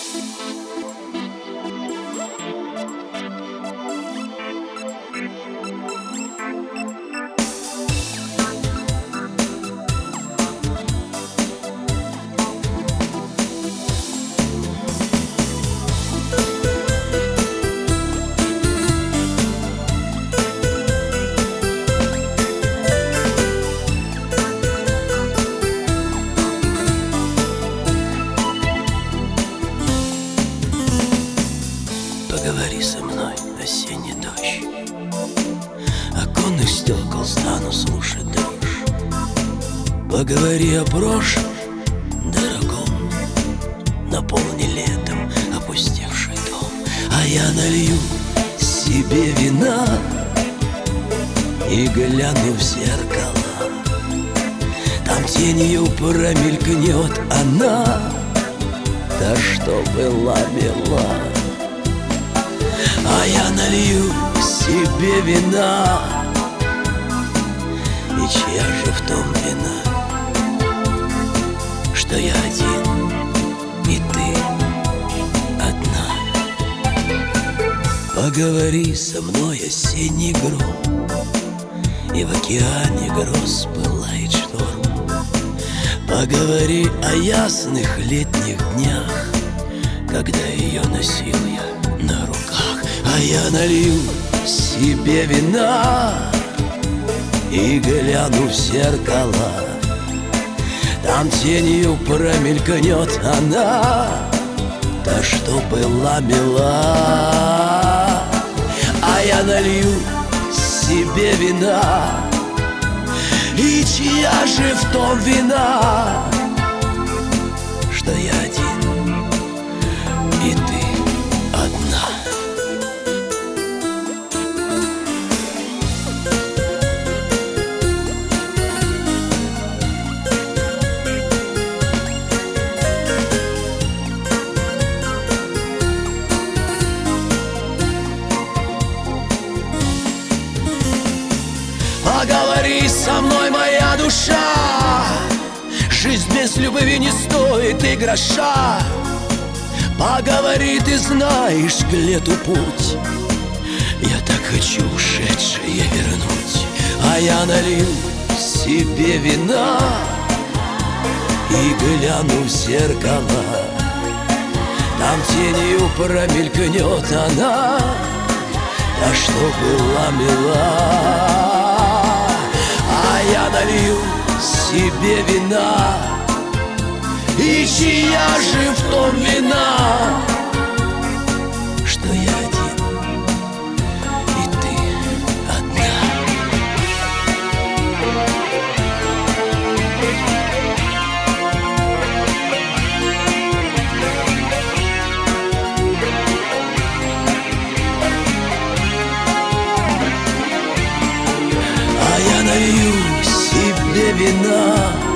Поговори со мной, осенний дождь. Оконных стекол стану слушать дрожь. Поговори о прошлом, дорогом. Наполни летом опустевший дом. А я налью себе вина и гляну в зеркало. Там тенью промелькнет она, та, что была мила. А я налью себе вина, и чья же в том вина, что я один, и ты одна. Поговори со мной, осенний гром, и в океане гроз пылает шторм. Поговори о ясных летних днях, когда ее носил я на руках. А я налью себе вина и гляну в зеркало. Там тенью промелькнет она, та, что была мила. А я налью себе вина, и чья же в том вина, что я один, и ты одна. Поговори со мной, моя душа, жизнь без любви не стоит и гроша. Поговори, ты знаешь к лету путь, я так хочу ушедшее вернуть. А я налью себе вина и гляну в зеркало. Там тенью промелькнет она, та, что была мила. А я налью себе вина, и чья же в том вина, что я один, и ты одна. А я налью себе вина